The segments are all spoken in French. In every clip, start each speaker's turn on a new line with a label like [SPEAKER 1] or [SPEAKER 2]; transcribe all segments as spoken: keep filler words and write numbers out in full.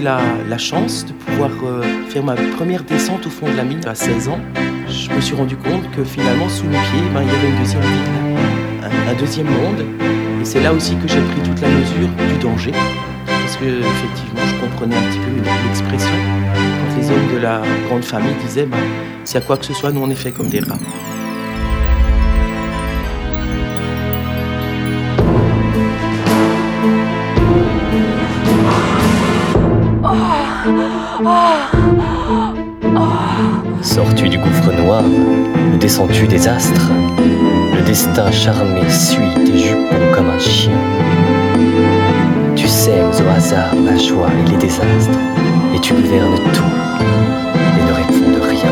[SPEAKER 1] la, la chance de pouvoir euh, faire ma première descente au fond de la mine à seize ans. Je me suis rendu compte que finalement, sous mes pieds, ben, il y avait une deuxième ville, un, un deuxième monde. Et c'est là aussi que j'ai pris toute la mesure du danger. Parce que, effectivement, je comprenais un petit peu l'expression. Quand les hommes de la grande famille disaient ben, s'il y a quoi que ce soit, nous on est fait comme des rats.
[SPEAKER 2] Sors-tu du gouffre noir ou descends-tu des astres? Le destin charmé suit tes jupons comme un chien. Tu sèmes au hasard la joie et les désastres, et tu gouvernes tout et ne réponds de rien.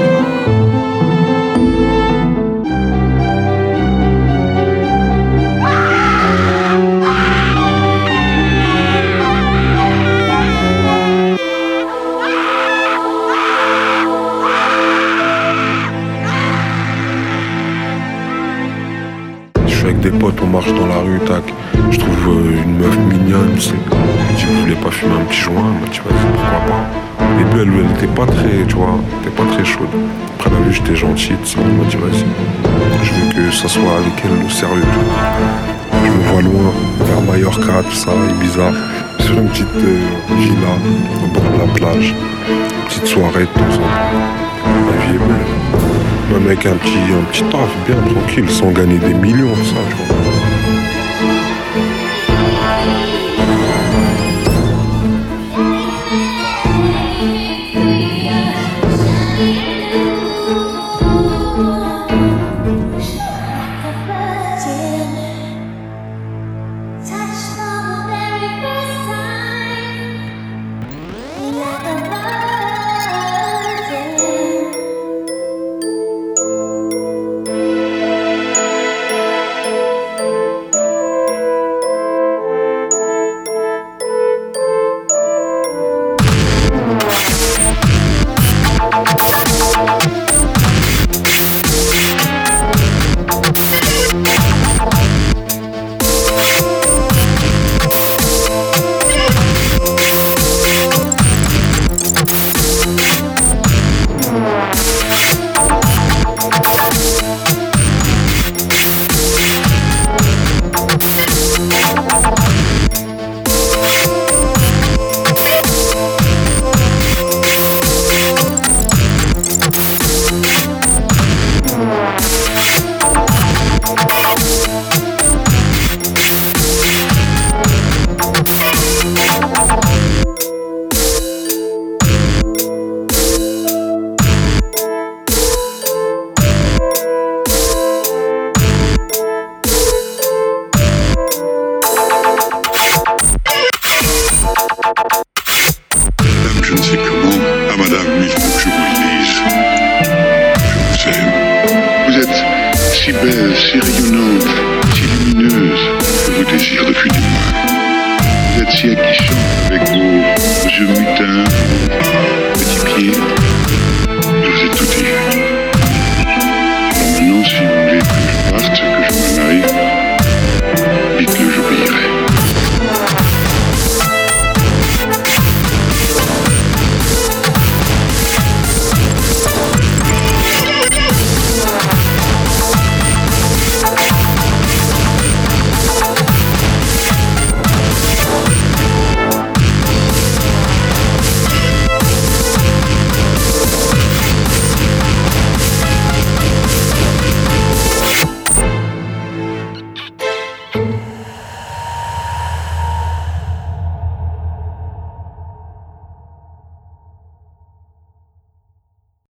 [SPEAKER 3] Avec des potes, on marche dans la rue, tac. Je trouve euh, une meuf mignonne, tu sais. Je dis, vous voulez pas fumer un petit joint? Bah, tu vas dire, pourquoi pas? Au début, elle, elle était pas très, tu vois, elle était pas très chaude. Après, elle a vu, j'étais gentil, tout ça. Elle m'a dit, vas-y. Je veux que ça soit avec elle au sérieux, tout. Je me vois loin, vers Mallorca, tout ça, Ibiza. Sur une petite euh, villa, au bord de la plage. Une petite soirée, de temps en temps. La vie est belle. Même avec un petit, un petit taf, bien tranquille, sans gagner des millions, ça, tu vois.
[SPEAKER 4] Je ne sais comment, à madame, il faut que je vous le dise. Je vous aime. Vous êtes si belle, si rayonnante, si lumineuse. Je vous désire depuis des mois. Vous êtes si aguichante avec vos yeux mutins.